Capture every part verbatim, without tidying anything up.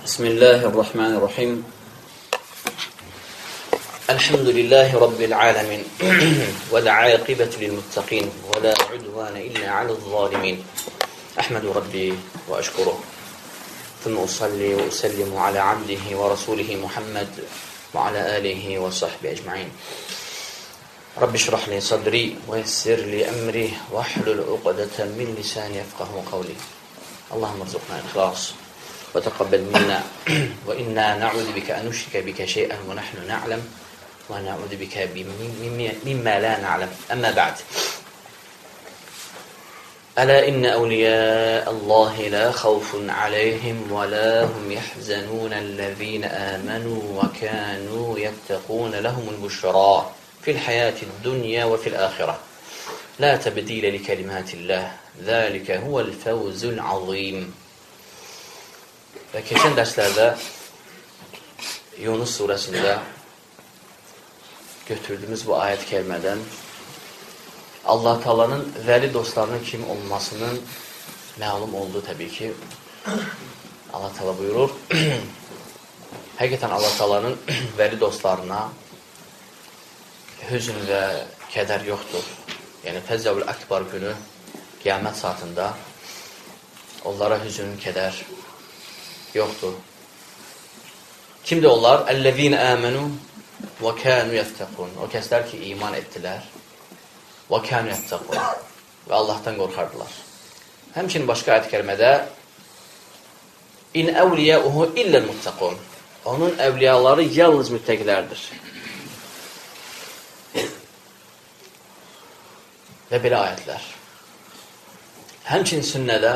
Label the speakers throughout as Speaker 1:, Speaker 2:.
Speaker 1: Bismillahirrahmanirrahim. Elhamdülillahi Rabbil alemin. Vel-âkibetü lil-muttaqin. Ve lâ udvâne illâ alel-zâlimin. Ahmedu Rabbi ve eşkuruh. Thumma usalli ve usellimu ala abdihi ve rasulihi Muhammed ve ala alihi ve sahbihi ecma'in. Rabbi şrah li sadri ve yessir li emri ve ahlul uqdeten min lisani yefkahu kavli. Allahümme rzuqna ikhlas. وتقبل منا وإنا نعوذ بك أن نشرك بك شيئا ونحن نعلم ونعوذ بك مما لا نعلم أما بعد ألا إن أولياء الله لا خوف عليهم ولا هم يحزنون الذين آمنوا وكانوا يتقون لهم البشرى في الحياة الدنيا وفي الآخرة لا تبديل لكلمات الله ذلك هو الفوز العظيم. Və keçən dərslərdə Yunus surəsində götürdüyümüz bu ayət kəlmədən Allah Taala'nın vəli dostlarının kim olmasının məlum olduğu təbii ki. Allah Taala buyurur. Həqiqətən Allah Taala'nın vəli dostlarına hüzn və kədər yoxdur. Yəni Fəzzəvül Əkbar günü qiyamət saatında onlara hüzn, kədər yoxdur. Kimdir onlar? Əl-ləzīnə əmənu və kənu yəttəqun. O kəslər ki, iman etdilər. Və kənu yəttəqun. Və Allahdan qorxardılar. Həmçinin başqa ayət kəlmədə İn əvliyəuhu illəl muttəqun. Onun əvliyaları yalnız müttəqilərdir. Və belə ayətlər. Həmçinin sünnədə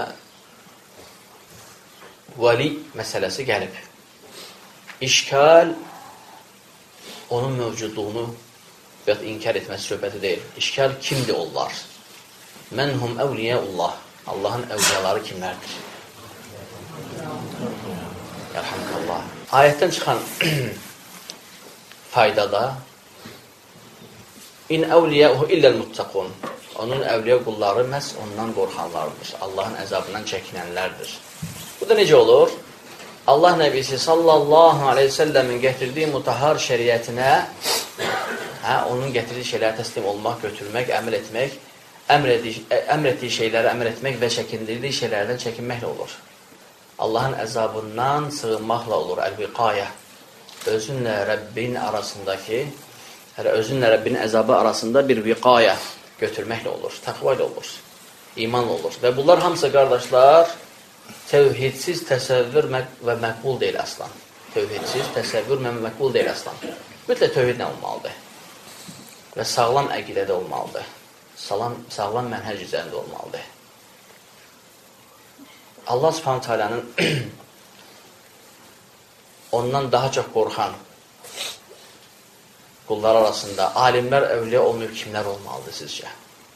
Speaker 1: vali məsələsi gəlib. İşkal onun mövcudluğunu və ya inkar etməsi söhbəti deyil. İşkal kimdir onlar? Mənhum əvliyaullah. Allahın əvliyaları kimlərdir? Yarhamdullah. Ayətdən çıxan faydada İn əvliyəuhu illəl muttaqun. Onun əvliya qulları məhz ondan qorxanlardır. Allahın əzabından çəkinənlərdir. Bu da necə olur? Allah Nəbisi sallallahu aleyhi ve sellemin gətirdiyi mutahhar şəriətinə hə, onun gətirdiyi şeylərə təslim olmaq, götürmək, əmr etmək, əmr, edi, əmr etdiyi şeyləri əmr etmək və çəkindirdiyi şeylərdən çəkinməklə olur. Allahın əzabından sığınmaqla olur. Əl-viqayə. Özünlə Rəbbin arasındakı, özünlə Rəbbin əzabı arasında bir viqayə götürməklə olur. Təqva ilə olur. İmanla olur. Və bunlar hamısı qardaşlar tevhidsiz təsəvvür və məqbul deyil əslan. Tevhidsiz təsəvvür və məqbul deyil əslan. Mütləq tevhid nə olmalıdır? Və sağlam əqidədə olmalıdır. Sağlam, sağlam mənhəc üzərində olmalıdır. Allah Subhanahu Taala'nın ondan daha çox qorxan qullar arasında alimlər, əvliya olmayıb kimlər olmalıdır sizcə?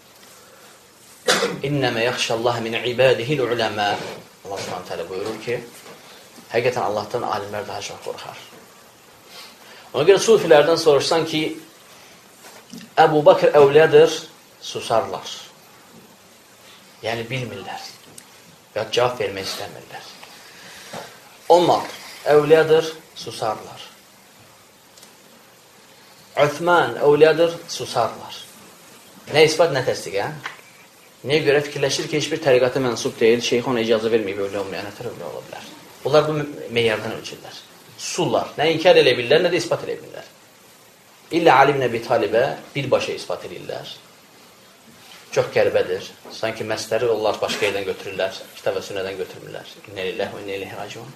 Speaker 1: İnnəmə yaxşəllaha min ibadihil uləmə. Allah Subhanahu Teala buyurur ki, həqiqətən Allahdan alimlər daha çox qorxar. Ona görə sufilərdən soruşsan ki, Əbu Bakır əvliyadır, susarlar. Yəni bilmirlər. Və cavab vermək istəmirlər. Onlar əvliyadır, susarlar. Üthman əvliyadır, susarlar. Nə isbat, nə təsdiq, hə? Nəyə görə fikirləşir ki, heç bir təriqata mənsub deyil, şeyx ona icazə verməyib, övliya olmayan, nətər övliya ola bilər. Bunlar bu meyardan ölçürlər. Susurlar. Nə inkar elə bilirlər, nə də ispat elə bilirlər. İllə Ali ibn Əbi Talibə birbaşa ispat edirlər. Çox qəribədir. Sanki məsləri onlar başqa yerdən götürürlər, kitab və sünnədən götürmürlər. İnnə lilləh və innə ileyhi raciun.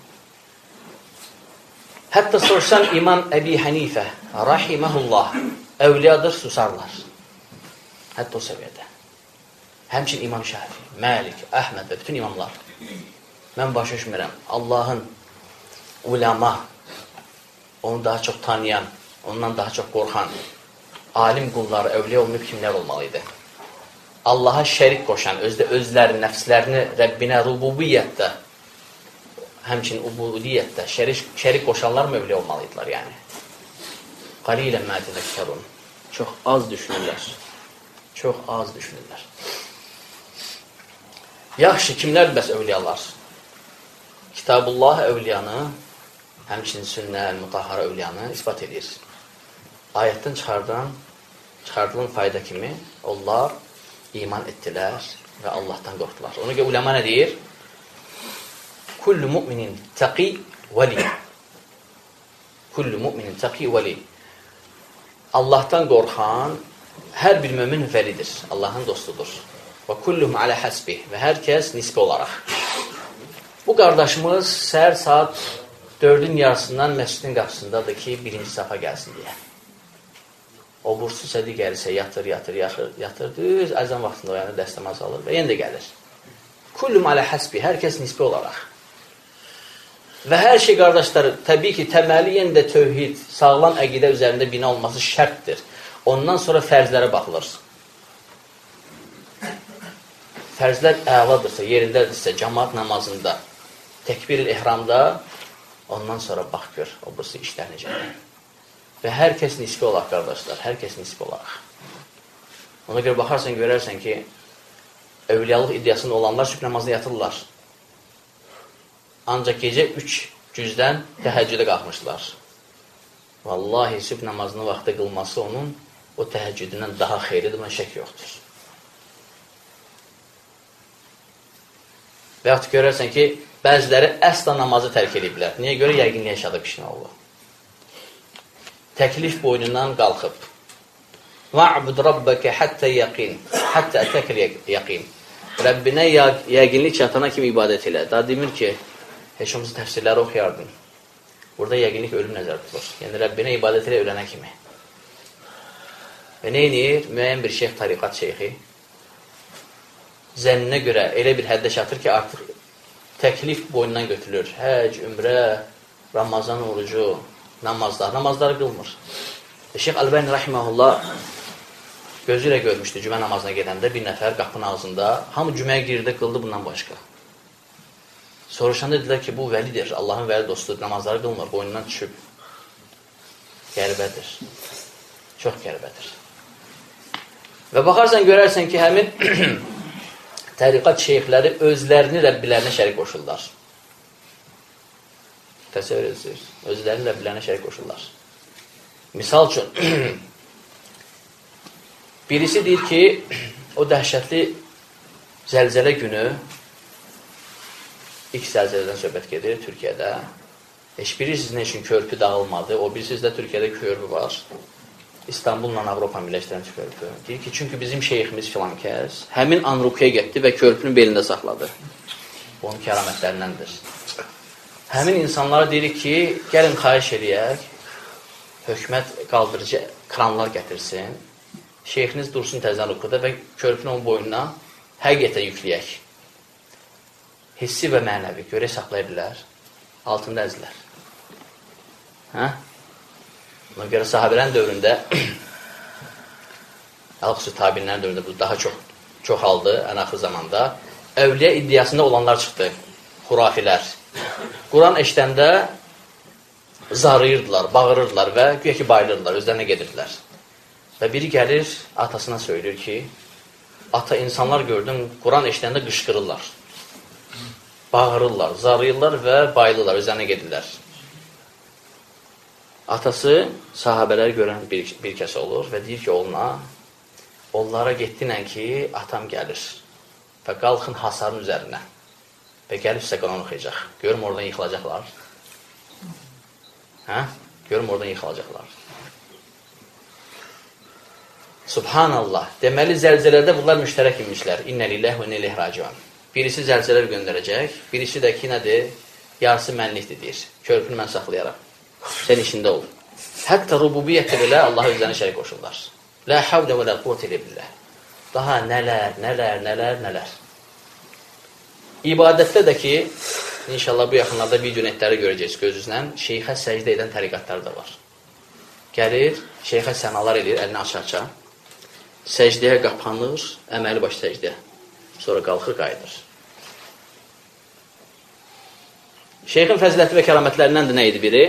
Speaker 1: Hətta sorsan İmam Əbi Hənifə, rahiməhullah, əvliyadır, susarlar. Hətta o səviyyədə. Həmçin İmam Şafi, Məlik, Əhməd və bütün imamlar. Mən başa düşmürəm. Allahın ulama, onu daha çox tanıyan, ondan daha çox qorxan, alim qulları, əvliya olmayıb kimlər olmalıydı? Allaha şərik qoşan, özdə özlərini, nəfslərini Rəbbinə rububiyyətdə, həmçin ubudiyyətdə şərik, şərik qoşanlar mı əvliya olmalıydılar yəni? Qalilən mə təzəkkərun. Çox az düşünürlər. Çox az düşünürlər. Yaxşı, kimlər bəs övliyalar? Kitabullah övliyanı, həmçinin sünnə, mütahhara övliyanı isbat edir. Ayətdən çıxardan, çıxardılan fayda kimi onlar iman etdilər və Allahdan qorxdular. Ona görə uləma nə deyir? Kullu mu'minin təqi vəli. Kullu mu'minin təqi vəli. Allahdan qorxan hər bir mömin vəlidir. Allahın dostudur. Və kulluhum alə həsbih. Və hər kəs nisbi olaraq. Bu qardaşımız səhər saat dördün yarısından məscidin qapısındadır ki, birinci safa gəlsin deyə. O bursu isə digərisə yatır, yatır, yatır, yatır, düz əzan vaxtında o yəni dəstəmaz alır və yenə də gəlir. Kullum alə həsbi, hər kəs nisbi olaraq. Və hər şey, qardaşlar, təbii ki, təməli yenə də tövhid, sağlam əqidə üzərində bina olması şərtdir. Ondan sonra fərzlərə baxılır. Fərzlər əladırsa, yerindədirsə, cəmaat namazında, təkbir-i-ihramda, ondan sonra bax gör, o bursu işlər necədir. Və hər kəs nisbi olaraq, qardaşlar, hər kəs nisbi olaraq. Ona görə baxarsan, görərsən ki, övliyalıq iddiasında olanlar sübh namazına yatırlar. Ancaq gecə üç cüzdən təhəccüdə qalxmışlar. Vallahi, sübh namazının vaxtı qılması onun o təhəccüdündən daha xeyridir, buna şək yoxdur. Və yaxud görərsən ki, bəziləri əsla namazı tərk ediblər. Niyə görə? Yəqinli yaşadı pişkin oldu. Təklif boynundan qalxıb. Va'bud rabbaka hatta yaqin, hatta atakal yaqin. Rəbbinə yəqinlik çatana kimi ibadət elə. Daha demir ki, heç olmasa təfsirləri oxuyardın. Burada yəqinlik ölüm nəzər tutulur. Yəni Rəbbinə ibadət elə ölənə kimi. Və nə edir? Müəyyən bir şeyx, tariqat şeyxi zənninə görə elə bir həddə çatır ki, artıq təklif boynundan götürülür. Həc, ümrə, Ramazan orucu, namazlar, namazları qılmır. Şeyx Əlbəni Rahiməhullah gözü ilə görmüşdü cümə namazına gedəndə bir nəfər qapının ağzında, hamı cüməyə girdi, qıldı bundan başqa. Soruşanda dedilər ki, bu vəlidir, Allahın vəli dostudur, namazları qılmır, boynundan düşüb. Qəribədir. Çox qəribədir. Və baxarsan, görərsən ki, həmin təriqat şeyxləri özlərini Rəbbilərinə şərik qoşurlar. Təsəvvür edirsiniz. Özlərini Rəbbilərinə şərik qoşurlar. Misal üçün, birisi deyir ki, o dəhşətli zəlzələ günü, ilk zəlzələdən söhbət gedir Türkiyədə. Heç bilirsiniz nə üçün körpü dağılmadı, o bilirsiniz də Türkiyədə körpü var. İstanbulla Avropanı birləşdirən körpü. Deyir ki, çünki bizim şeyximiz filan kəs həmin an rukuya getdi və körpünün belində saxladı. Bu onun kəramətlərindəndir. Həmin insanlara deyirik ki, gəlin xahiş eləyək, hökumət qaldırıcı kranlar gətirsin, şeyxiniz dursun təzən rukuda və körpünü onun boynuna həqiqətən yükləyək. Hissi və mənəvi görək saxlaya bilər, altında əzilər. Hə? Ona görə sahabələrin dövründə, xüsusi tabinlərin dövründə bu daha çox çoxaldı ən axır zamanda. Övliyə iddiasında olanlar çıxdı, xurafilər. Quran eşdəndə zarıyırdılar, bağırırdılar və güya ki, bayılırdılar, özlərinə gedirdilər. Və biri gəlir, atasına söylür ki, ata insanlar gördüm, Quran eşdəndə qışqırırlar, bağırırlar, zarıyırlar və bayılırlar, özlərinə gedirlər. Atası sahabələri görən bir, bir kəs olur və deyir ki, oğluna, onlara getdinən ki, atam gəlir və qalxın hasarın üzərinə və gəlib sizə Quran oxuyacaq. Görüm oradan yıxılacaqlar. Hə? Görüm oradan yıxılacaqlar. Subhanallah. Deməli, zəlzələdə bunlar müştərək imişlər. İnnə lilləh və nəlih raciun. Birisi zəlzələr göndərəcək, birisi də ki, nədir? Yarısı mənlikdir, deyir. Körpünü mən saxlayaram. Sən işində ol. Hətta rububiyyətdə belə Allah özlərini şərik qoşurlar. Lə havlə və lə quvvət ilə billah. Daha nələr, nələr, nələr, nələr. İbadətdə də ki, inşallah bu yaxınlarda video netləri görəcəyiz gözünüzlə, şeyxə səcdə edən təriqatlar da var. Gəlir, şeyxə sənalar edir, əlini aça-aça. Səcdəyə qapanır, əməli baş səcdəyə. Sonra qalxır, qayıdır. Şeyxin fəziləti və kəramətlərindən də nə idi biri?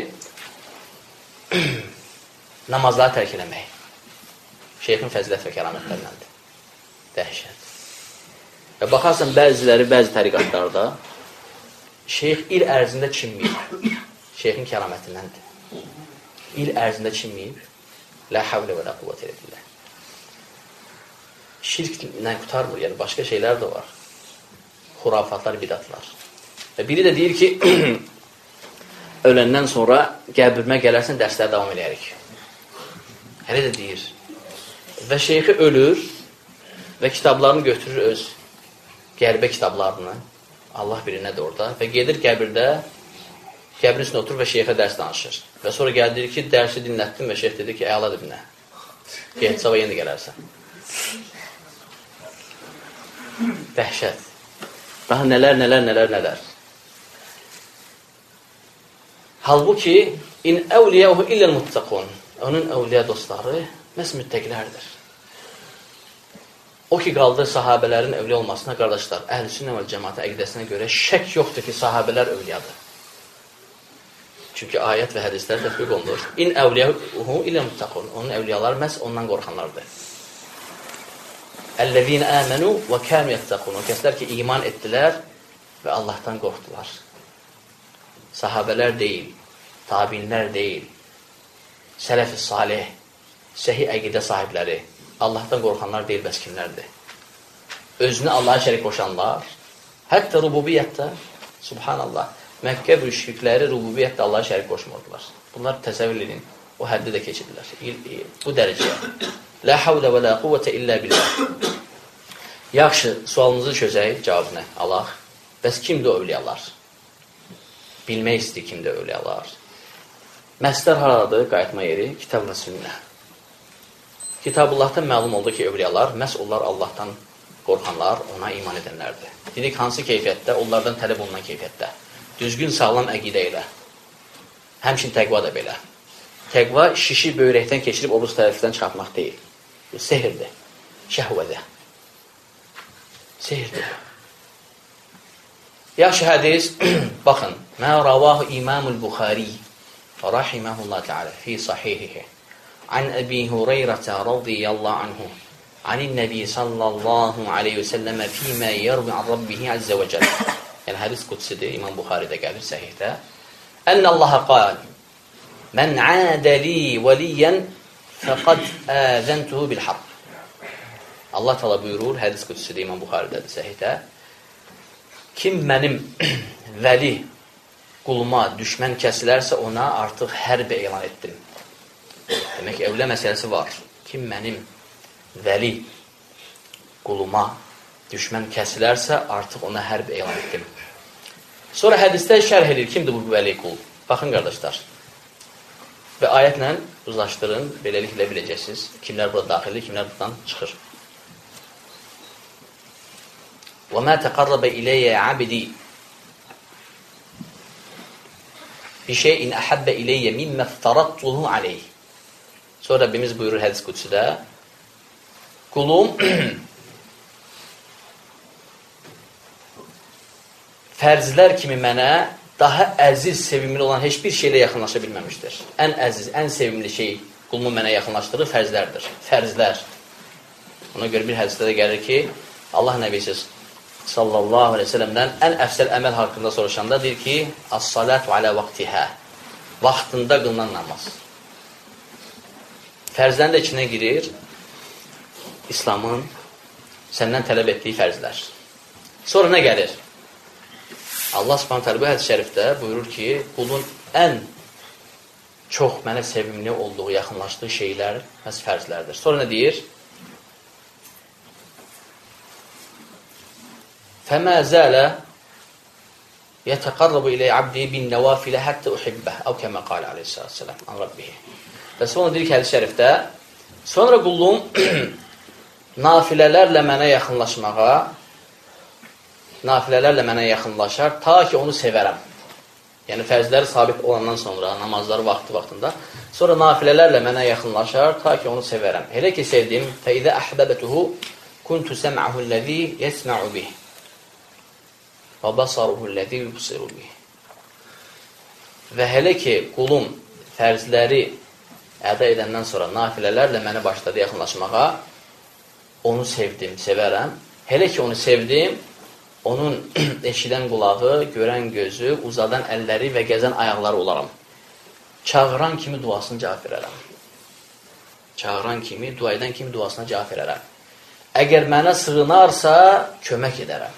Speaker 1: Namazları tərk eləmək. Şeyxin fəzilət və kəramətlərindəndir. Dəhşət. Və baxarsan, bəziləri, bəzi təriqatlarda şeyx il ərzində çinməyib. Şeyxin kəramətindəndir. İl ərzində çinməyib. La havlə və la quvvətə illə billah. Şirklə qutarmır, yəni başqa şeylər də var. Xurafatlar, bidatlar. Və biri də deyir ki, öləndən sonra qəbrimə gələrsən, dərslərə davam edərik. Hələ də deyir. Və şeyxi ölür və kitablarını götürür öz qəribə kitablarını. Allah birinədir orada. Və gedir qəbirdə, qəbrin üstünə oturur və şeyxə dərs danışır. Və sonra gəldir ki, dərsi dinlətdim və şeyx dedi ki, əladır binə. Get, sabah yenə gələrsən. Dəhşət. Daha nələr, nələr, nələr, nələr. Halbuki, in əvliyəhu illəl muttaqun. Onun əvliyə dostları məhz müttəqilərdir. O ki, qaldı sahabələrin övliya olmasına, qardaşlar, əhl-i-sünnə vəl cəmaatə əqidəsinə görə şək yoxdur ki, sahabələr övliyadır. Çünki ayət və hədislər tətbiq olunur. İn əvliyahu ilə muttaqun. Onun əvliyaları məhz ondan qorxanlardır. Əl-ləzīnə əmənu və kənu yəttəqun. O kəslər ki, iman etdilər və Allahdan qorxdular. Sahabələr deyil, tabinlər deyil, sələf-i salih, səhi əqidə sahibləri, Allahdan qorxanlar deyil, bəs kimlərdir? Özünü Allaha şərik qoşanlar, hətta rububiyyətdə, subhanallah, Məkkə müşrikləri rububiyyətdə Allaha şərik qoşmurdular. Bunlar təsəvvür edin, o həddi də keçirdiler. Bu dərəcəyə. La havlə və la quvvətə illə billah. Yaxşı, sualınızı çözək, cavabını alaq. Bəs kimdir o övliyalar? Bilmək istəyir kimdir övliyalar. Məsdər haradır, qayıtma yeri, kitab və sünnə. Kitabullahdan məlum oldu ki, övliyalar, məhz onlar Allahdan qorxanlar, ona iman edənlərdir. Dedik, hansı keyfiyyətdə? Onlardan tələb olunan keyfiyyətdə. Düzgün, sağlam əqidə ilə. Həmçin təqva da belə. Təqva şişi böyrəkdən keçirib obuz tərəfdən çıxartmaq deyil. Sehirdir. Şəhvədə. Sehirdir. Yaxşı hədis, baxın. Mə ravahu İmamul Buxari rahiməhullah teala fi sahihihi an Əbi Hüreyrətə radiyallahu anhu anin Nəbi sallallahu aleyhi və səlləmə fīmə yerbi an Rabbihi əzzə və cələ. Yəni, hədis qudsidir, İmam Buxaridə gəlir, səhihdə. Ənə Allaha qal, mən ədəli vəliyyən fəqad əzəntuhu bil-harb. Allah təala buyurur, hədis qudsidir, İmam Buxaridədir, səhihdə. Kim mənim vəli quluma düşmən kəsilərsə, ona artıq hərb elan etdim. Demək, evlə məsələsi var. Kim mənim vəli quluma düşmən kəsilərsə, artıq ona hərb elan etdim. Sonra hədisdə şərh edir, kimdir bu vəli qul? Baxın, qardaşlar. Və ayətlə uzlaşdırın, beləliklə biləcəksiniz. Kimlər burada daxildir, kimlər buradan çıxır. وَمَا تَقَرَّبَ إِلَيَّ عَبْدِي بِشَيْءٍ أَحَبَّ إِلَيَّ مِمَّا افْتَرَضْتُهُ عَلَيْهِ. Sonra Rabbimiz buyurur hədis qudsidə, qulum fərzlər kimi mənə daha əziz, sevimli olan heç bir şeylə yaxınlaşa bilməmişdir. Ən əziz, ən sevimli şey qulumu mənə yaxınlaşdırır fərzlərdir. Fərzlər. Ona görə bir hədisdə də gəlir ki, Allah Nəbisi sallallahu aleyhi ve sellemdən ən əfsəl əməl haqqında soruşanda deyir ki, as-salatu alə vaxtihə. Vaxtında qılınan namaz. Fərzlərin də içinə girir İslamın səndən tələb etdiyi fərzlər. Sonra nə gəlir? Allah subhanət hələ bu hədis şərifdə buyurur ki, qulun ən çox mənə sevimli olduğu, yaxınlaşdığı şeylər məhz fərzlərdir. Sonra nə deyir? فَمَا زَالَ يَتَقَرَّبُ إِلَيْ عَبْدِي بِالنَّوَافِلَ حَتَّى أُحِبَّهُ أَوْ كَمَا قَالَ عَلَيْهِ الصَّلَاةُ وَالسَّلَامُ عَنْ رَبِّهِ. Və sonra deyir ki, hədis şərifdə, sonra qulluğum nafilələrlə mənə yaxınlaşmağa, nafilələrlə mənə yaxınlaşar, ta ki onu sevərəm. Yəni, fərzləri sabit olandan sonra, namazları vaxtı-vaxtında, sonra nafilələrlə mənə yaxınlaşar, ta ki onu sevərəm. Elə ki, sevdim, فَإِذَا أَحْبَبَتُهُ كُنْتُ سَمْعَهُ الَّذ۪ي يَسْمَعُ بِهِ وَبَصَرُهُ الَّذ۪ي يُبْصِرُ بِهِ. Və hələ ki, qulum fərzləri əda edəndən sonra nafilələrlə mənə başladı yaxınlaşmağa, onu sevdim, sevərəm. Hələ ki, onu sevdim, onun eşidən qulağı, görən gözü, uzadan əlləri və gəzən ayaqları olaram. Çağıran kimi duasını cavab verərəm. Çağıran kimi, dua edən kimi duasına cavab verərəm. Əgər mənə sığınarsa, kömək edərəm.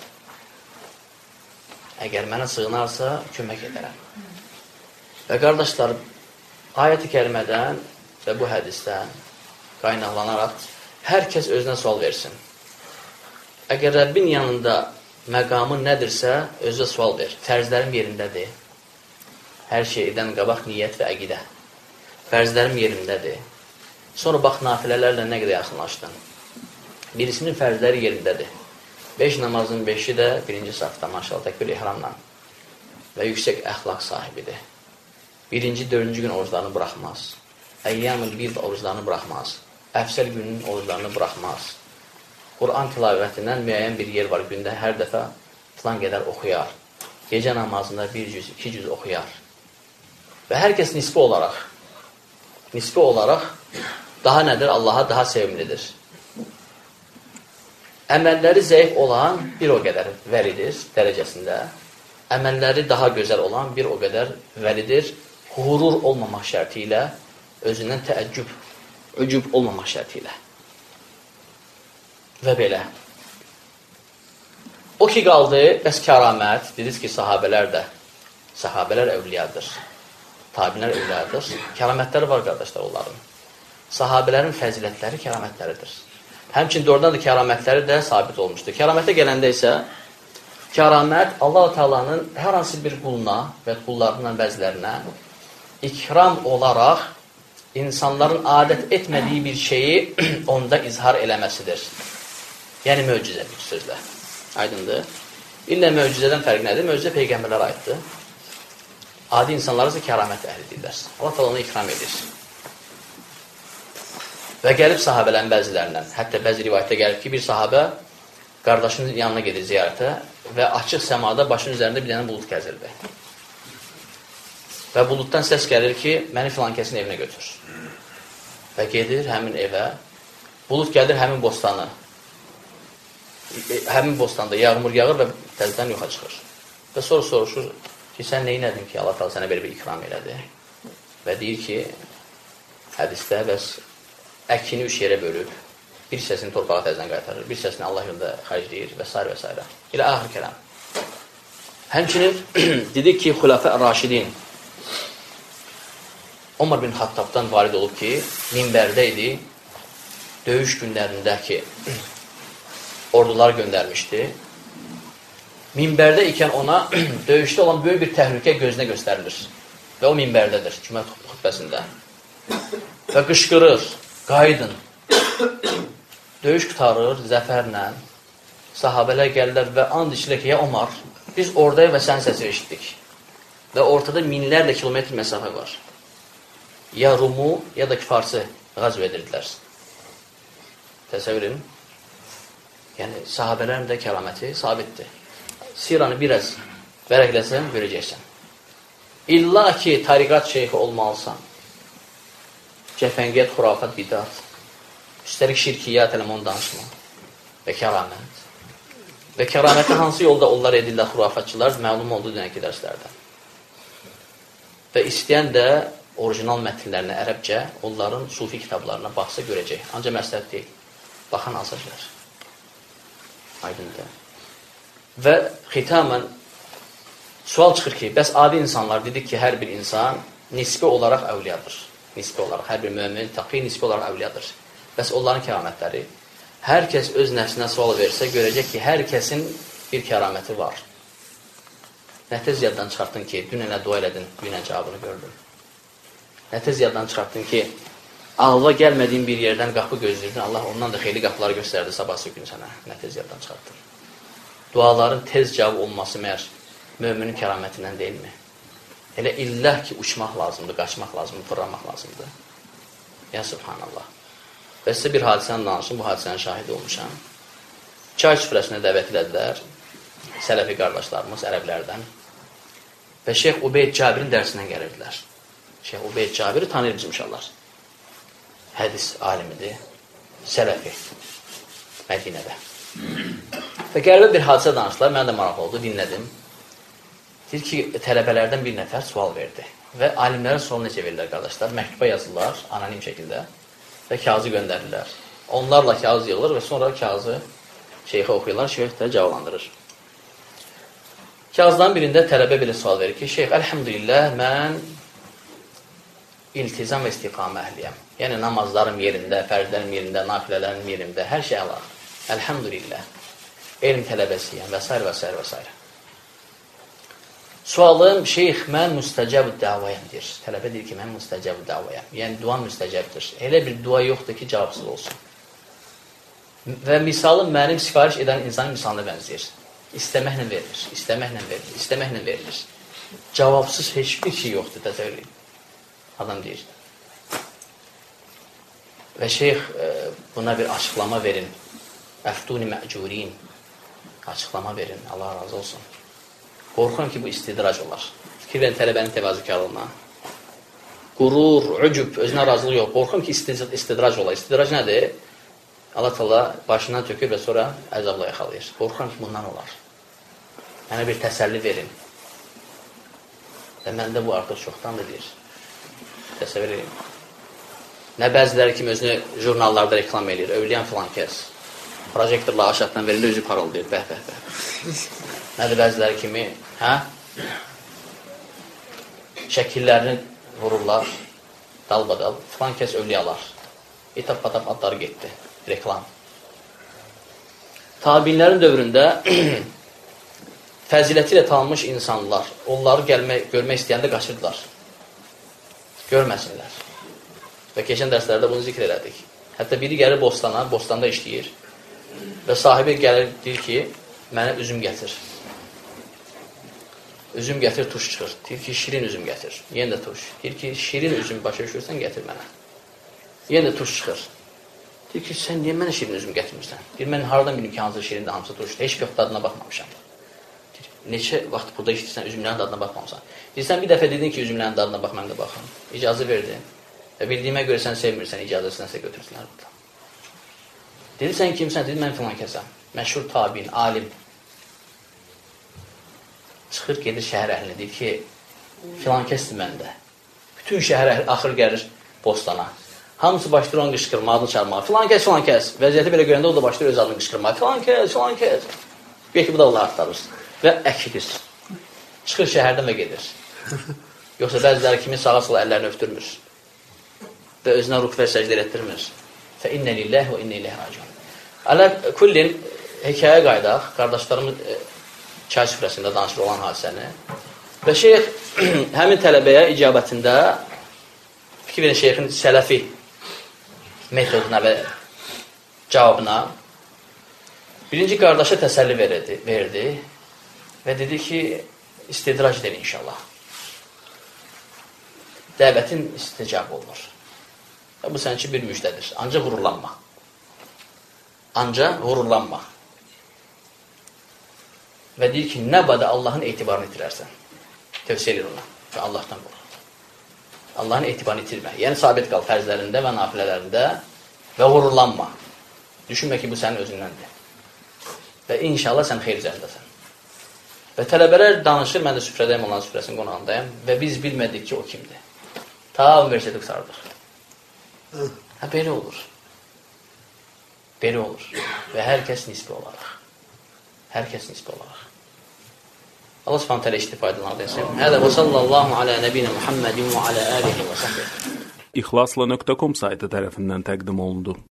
Speaker 1: Əgər mənə sığınarsa, kömək edərəm. Və qardaşlar, ayət-i kərimədən və bu hədisdən qaynaqlanaraq hər kəs özünə sual versin. Əgər Rəbbin yanında məqamın nədirsə, özünə sual ver. Fərzlərim yerindədir. Hər şey edən qabaq niyyət və əqidə. Fərzlərim yerindədir. Sonra bax, nafilələrlə nə qədər yaxınlaşdın. Birisinin fərzləri yerindədir. Beş namazın beşi də birinci safda, maşallah, təkbir ihramla və yüksək əxlaq sahibidir. Birinci, dördüncü gün oruclarını buraxmaz. Əyyamül bir oruclarını buraxmaz. Əfsəl günün oruclarını buraxmaz. Quran tilavətindən müəyyən bir yer var, gündə hər dəfə filan qədər oxuyar. Gecə namazında bir cüz, iki cüz oxuyar. Və hər kəs nisbi olaraq, nisbi olaraq daha nədir? Allaha daha sevimlidir. Əməlləri zəif olan bir o qədər vəlidir dərəcəsində. Əməlləri daha gözəl olan bir o qədər vəlidir. Hurur olmamaq şərti ilə, özündən təəccüb, öcüb olmamaq şərti ilə. Və belə. O ki qaldı, bəs kəramət, dediniz ki, sahabələr də, sahabələr övliyadır, tabinlər övliyadır. Kəramətləri var, qardaşlar, onların. Sahabələrin fəzilətləri kəramətləridir. Həmçin doğrudan da kəramətləri də sabit olmuşdur. Kəramətə gələndə isə, kəramət Allah-u Teala'nın hər hansı bir quluna və qullarından bəzilərinə ikram olaraq insanların adət etmədiyi bir şeyi onda izhar eləməsidir. Yəni, möcüzə bir sözlə. Aydındır. İllə möcüzədən fərq nədir? Möcüzə peyğəmbərlərə aiddir. Adi insanlar isə kəramət əhlidirlər. Allah Teala onu ikram edir. Və gəlib sahabələrin bəzilərindən, hətta bəzi rivayətdə gəlib ki, bir sahabə qardaşının yanına gedir ziyarətə və açıq səmada başının üzərində bir dənə bulut gəzirdi. Və buluddan səs gəlir ki, məni filan kəsin evinə götür. Və gedir həmin evə, bulud gəlir həmin bostanı. Həmin bostanda yağmur yağır və təzədən yoxa çıxır. Və sonra soruşur ki, sən neynədin ki, Allah Teala sənə belə bir ikram elədi? Və deyir ki, hədisdə bəs əkini üç yerə bölüb, bir hissəsini torpağa təzdən qaytarır, bir hissəsini Allah yolunda xərcləyir və s. və s. İlə axır kələm. Həmçinin dedik ki, Xulafə Raşidin Umar bin Xattabdan valid olub ki, minbərdə idi, döyüş günlərindəki ordular göndərmişdi. Minbərdə ikən ona döyüşdə olan böyük bir təhlükə gözünə göstərilir. Və o minbərdədir, cümət xutbəsində. Və qışqırır, qaydın. Döyüş qutarır, zəfərlə. Sahabələr gəlirlər və and içilər ki, ya Omar, biz oradayıq və sənin səsi eşitdik. Və ortada minlərlə kilometr məsafə var. Ya Rumu, ya da ki, Farsı qazv edirdilər. Təsəvvür edin. Yəni, sahabələrin də kəraməti sabitdir. Siranı biraz vərəqləsən, görəcəksən. İlla ki, tariqat şeyxi olmalısan. Cəfəngiyyət, xurafat, bidat. Üstəlik şirkiyyat, eləmə onu danışma. Və kəramət. Və kəraməti hansı yolda onlar edirlər, xurafatçılar, məlum oldu dünənki dərslərdə. Və istəyən də orijinal mətnlərinə ərəbcə, onların sufi kitablarına baxsa görəcək. Ancaq məsləhət deyil. Baxan alacaqlar. Aydındır. Və xitamən sual çıxır ki, bəs adi insanlar dedik ki, hər bir insan nisbi olaraq əvliyadır. Nisbi olaraq, hər bir mömin, taqi nisbi olaraq əvliyadır. Bəs onların kəramətləri. Hər kəs öz nəfsinə sual versə, görəcək ki, hər kəsin bir kəraməti var. Nə tez yaddan çıxartdın ki, dünənə dua elədin, dünən cavabını gördün. Nə tez yaddan çıxartdın ki, ağla gəlmədiyin bir yerdən qapı gözləyirdin, Allah ondan da xeyli qapılar göstərdi sabahsı gün sənə. Nə tez yaddan çıxartdın. Duaların tez cavab olması məyər möminin kəramətindən deyilmi? Elə illah ki, uçmaq lazımdır, qaçmaq lazımdır, fırlamaq lazımdır. Ya Subhanallah. Və sizə bir hadisəni danışım, bu hadisənin şahidi olmuşam. Çay süfrəsinə dəvət edədilər, sələfi qardaşlarımız, ərəblərdən. Və Şeyx Ubeyd Cabirin dərsindən gəlirdilər. Şeyx Ubeyd Cabiri tanıyır bizim uşaqlar. Hədis alimidir, sələfi, Mədinədə. Və qəribə bir hadisə danışdılar, mənə də maraqlı oldu, dinlədim. Deyir ki, tələbələrdən bir nəfər sual verdi. Və alimlərə sual necə verirlər, qardaşlar? Məktuba yazırlar, anonim şəkildə və kağızı göndərirlər. Onlarla kağız yığılır və sonra kağızı şeyxə oxuyurlar, şeyx də cavablandırır. Kağızların birində tələbə belə sual verir ki, şeyx, əlhəmdülillah, mən iltizam və istiqamə əhliyəm. Yəni, namazlarım yerində, fərzlərim yerində, nafilələrim yerində, hər şey əla. Əlhəmdülillah. Elm tələbəsiyəm və s. və s. və s. Sualım, şeyx, mən müstəcəb-ü davayəm, deyir. Tələbə deyir ki, mən müstəcəb-ü davayəm. Yəni, dua müstəcəbdir. Elə bir dua yoxdur ki, cavabsız olsun. Və misalım mənim sifariş edən insanın misalına bənzəyir. İstəməklə verilir, istəməklə verilir, istəməklə verilir. Cavabsız heç bir şey yoxdur, təsəvvür edin. Adam deyir. Və şeyx buna bir açıqlama verin. Əftuni məcurin. Açıqlama verin, Allah razı olsun. Qorxuram ki, bu istidrac olar. Fikir verin tələbənin təvazükarlığına. Qurur, ucub, özünə razılıq yox. Qorxuram ki, istidrac olar. İstidrac nədir? Allah təala başından tökür və sonra əzabla yaxalayır. Qorxuram ki, bundan olar. Mənə bir təsəlli verin. Və məndə bu artıq çoxdandır deyir. Təsəvvür edin. Nə bəziləri kimi özünü jurnallarda reklam edir. Övliyən filan kəs. Projektorla aşağıdan verilir, özü parıldayır. Bəh, bəh, bəh. Nədir bəziləri kimi? Hə? Şəkillərini vururlar. Dalbadal. Filan kəs övliyalar. İtap-patap adları getdi. Reklam. Tabinlərin dövründə fəziləti ilə tanınmış insanlar onları gəlmək, görmək istəyəndə qaçırdılar. Görməsinlər. Və keçən dərslərdə bunu zikr elədik. Hətta biri gəlir bostana, bostanda işləyir və sahibi gəlir, deyir ki, mənə üzüm gətir. Üzüm gətir, tuş çıxır. Deyir ki, şirin üzüm gətir. Yenə də tuş. Deyir ki, şirin üzüm başa düşürsən, gətir mənə. Yenə də tuş çıxır. Deyir ki, sən niyə mənə şirin üzüm gətirmirsən? Deyir, mən haradan bilim ki, hansı şirindir, hamısı turşdur. Heç bir dadına baxmamışam. Deyir, neçə vaxt burada işləyirsən, üzümlərin dadına baxmamışsan. Deyir, sən bir dəfə dedin ki, üzümlərin dadına bax, mən də baxım. İcazə verdin. Və bildiyimə görə sən sevmirsən, icazəsinəsə götürsünlər burada. Dedi, sən kimsən? Dedi, mən filan kəsəm. Məşhur tabin, alim. Çıxır, gedir şəhər əhlinə. Deyir ki, filan kəsdir məndə. Bütün şəhər əhli axır gəlir bostana. Hamısı başlayır onu qışqırma, adını çağırmağa. Filan kəs, filan kəs. Vəziyyəti belə görəndə o da başlayır öz adını qışqırmağa. Filan kəs, filan kəs. Belki bu da Allah artarır. Və əkidir. Çıxır şəhərdən və gedir. Yoxsa bəziləri kimi sağa sola əllərini öpdürmür. Və özünə ruh və səcdə etdirmir. Fə innə lilləh və innə illəh raciun. Alə kullin hekayə qaydaq, qardaşlarımız e, çay süfrəsində danışır olan hadisəni. Və şeyx həmin tələbəyə icabətində fikir verin şeyxin sələfi metoduna və cavabına birinci qardaşa təsəlli verdi, verdi və dedi ki, istidrac edir inşallah. Dəvətin isticab olunur. Və bu sənin üçün bir müjdədir. Ancaq qururlanma. Ancaq qururlanma. Və deyir ki, nə bada Allahın etibarını itirərsən. Tövsiyə edir ona. Və Allahdan qorx. Allahın etibarını itirmə. Yəni, sabit qal fərzlərində və nafilələrində və qururlanma. Düşünmə ki, bu sənin özündəndir. Və inşallah sən xeyr üzərindəsən. Və tələbələr danışır, mən də süfrədəyim, onların süfrəsinin qonağındayım və biz bilmədik ki, o kimdir. Ta universiteti qısardıq. Hə, belə olur. Belə olur. Və hər kəs nisbi olaraq. Hər kəs nisbi olaraq. Allah subhanahu teala istifadədən etsin. Hədə və sallallahu alə nəbiyyə Muhammedin və alə alihi və səhbihi.
Speaker 2: İxlasla nöqtə com saytı tərəfindən təqdim olundu.